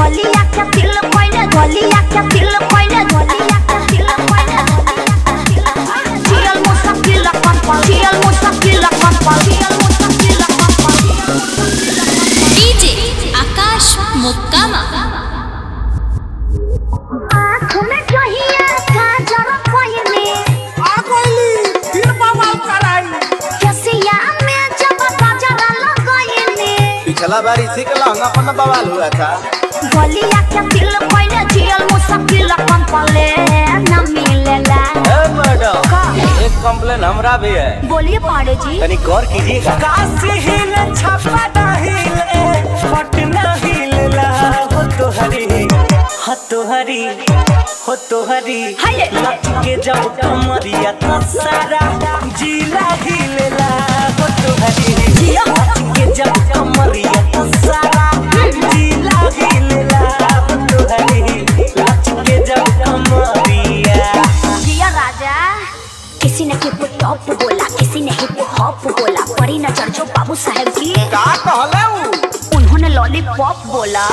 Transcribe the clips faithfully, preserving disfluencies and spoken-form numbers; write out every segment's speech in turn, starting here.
गोलिया के दिल कोइने गोलिया के दिल कोइने गोलिया के दिल कोइने चियल मुश्किल कंपल चियल मुश्किल कंपल चियल मुश्किल कंपल डीजे आकाश मुक्कामा आँख में जहिया काजल कोइने आ गइली फिर बवाल कराई केसिया में जब गजरा लगाइने पिछला बार इसी के लहंगा पर बवाल हुआ था। गोलिया के दिल कोइने चियल मुश्किल कंपल न मिलेला। ए मैडम एक कंप्लेन हमरा भी है। बोलिए पाड़े जी। तनी गौर कीजिएगा। काशी हिल छपा हिल पटना हिल ला हो तो हरी हो तो हरी हो तो हरी लट के जब कमरिया तो सारा जिला हिल ला हो तो हरी लट के जब कमरिया तो सारा जिला हिल ला हो तो हरी लट के जब कमरिया। जिया राजा किसी ने हिप हॉप बोला किसी ने हिप हॉप बोला परी नजर जो बाबू साहब की का कहले उ उन्होंने लॉलीपॉप बोला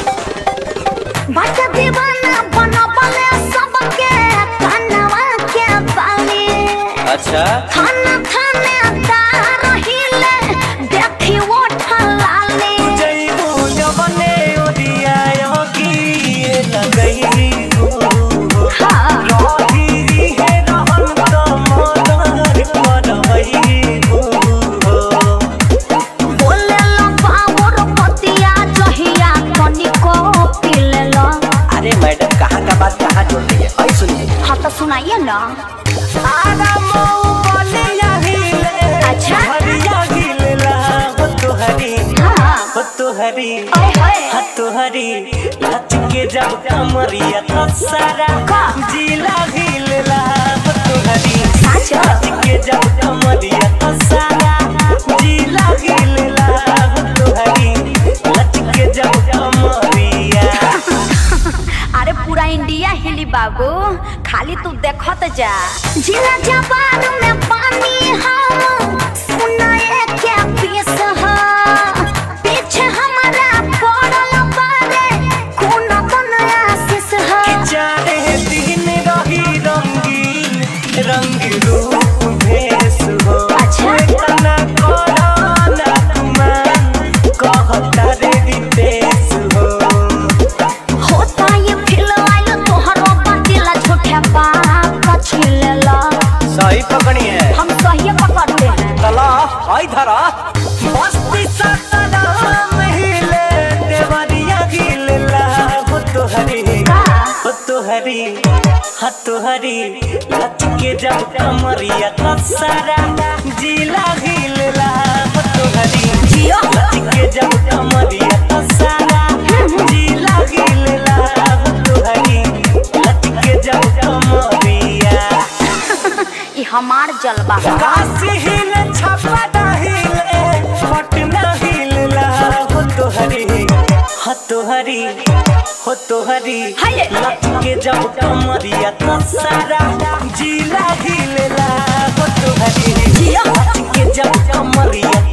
बात दीवाना बना बने सबके कानवा के बाली अच्छा खाना खाने दार हिले देखी वो ठलाली जइबो जवने ओदिया योगी लगई हो हाँ रोही है रहन तो मदर करवई हो बोले लो बाबूर पतिया जहिया तनिको पीले लो। अरे मैडम कहाँ का बात कहाँ जोड़ रही है? आई सुनिए। हाँ तो सुनाइए ना। आरा मऊ बोलिया हिले अच्छा। हरिया हिले ला हो तो हरी हाँ हो तो हरी ओए होए हो तो हरी लच के जब कमरिया तो सारा जिला हिले ला हो तो हरी साचो लच के जब कमरिया तो सारा जिला हिले ला हो तो हरी लच के जब कमरिया। अरे पूरा इंडिया हिली बाबू खाली तू देखत जा। जिला जबान में पानी हम सुनाए क्या पीस हो पीछे हमारा पड़ल बारे खून बन आशीष हो चाहे दिन रही रंगीन रंग रूप भेष हो अच्छा। इतना करो ना तुमान कहता रे रितेश हो होता ये फिल आइल तोहरो बातिला झूठे बाप छिलेला सही पकड़ी है। हम सही पकड़ते हैं। तला आई धरा मस्ती सतना महिले देवरिया हिले ला हो तो हरी हो तो हरी हो तो हरी लच के जब कमरिया तो सारा जिला हिले ला हो तो हरी जियो लच के जब कमरिया तो सारा जिला हिले ला हो तो हरी लच के जब कमरिया। ये हमार जलवा है। काशी हिल छपा हिल पटना हिल ला हो तो हरी हो तो हरी हो तो हरी लच के जब कमरिया तो सारा जिला हिल ला हो तो हरी लच के जब कमरिया